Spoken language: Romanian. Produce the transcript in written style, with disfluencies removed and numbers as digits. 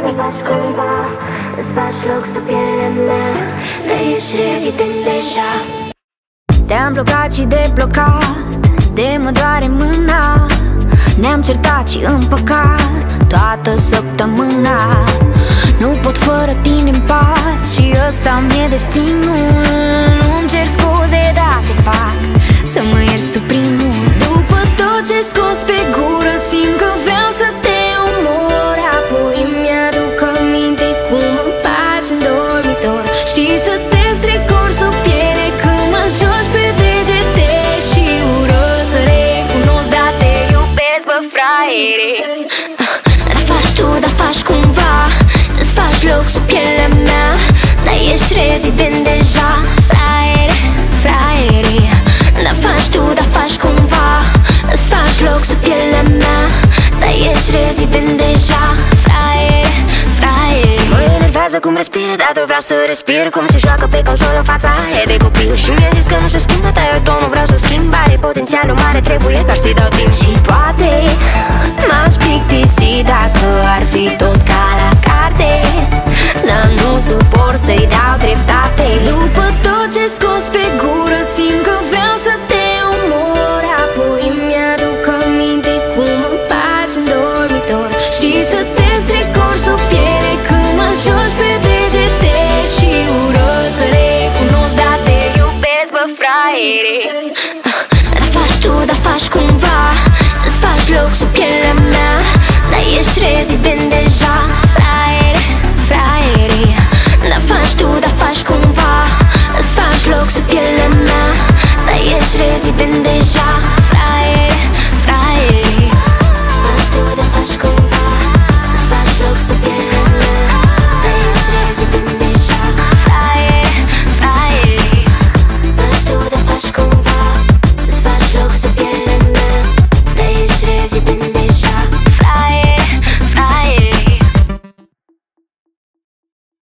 Îți faci cumva, îți faci loc sub pielea mea, dar ești rezident deja. Te-am blocat și deblocat, de mă doare mâna. Ne-am certat și împăcat toată săptămâna. Nu pot fără tine-n pat și ăsta mi-e destinul. Nu-mi cer scuze dacă fac să mă ierți tu primul. După tot ce scos pe gură, simt că vreau să te omor. Apoi îmi-aduc aminte cum mă împaci în dormitor. Știi să te strecor sub piele când mă joci pe degete. Și urăz să recunosc, dar te iubesc, bă, fraiere. Dar faci tu, dar faci cumva, îți faci loc sub pielea mea, dar ești rezident deja. Fraiere, fraiere. Dar faci tu, dar faci cumva, îți faci loc sub pielea mea, dar ești rezident deja. Fraiere, fraiere. Mă enervează cum respiri, dar eu vreau să respir. Cum se joacă pe consolă fața aia de copil. Și mi-a zis că nu se schimbă, dar eu tot nu vreau să schimb. Are potențialul mare, trebuie doar să-i dau timp. Și poate m-aș plictisi dacă ar fi tot ca la carte, dar nu suport să-i dau dreptate. După tot ce scos pe gură, simt că vreau să te omor. Apoi îmi-aduc aminte cum mă împaci în dormitor. Știi să te strecor sub piele când mă joci pe degete. Și urăz să recunosc, dar te iubesc, bă, fraiere. Dar faci tu, dar faci cumva, îți faci loc sub pielea mea, dar ești rezident deja.